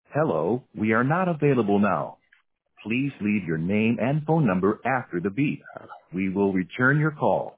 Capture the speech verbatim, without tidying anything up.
Hello, we are not available now. Please leave your name and phone number after the beep. We will return your call.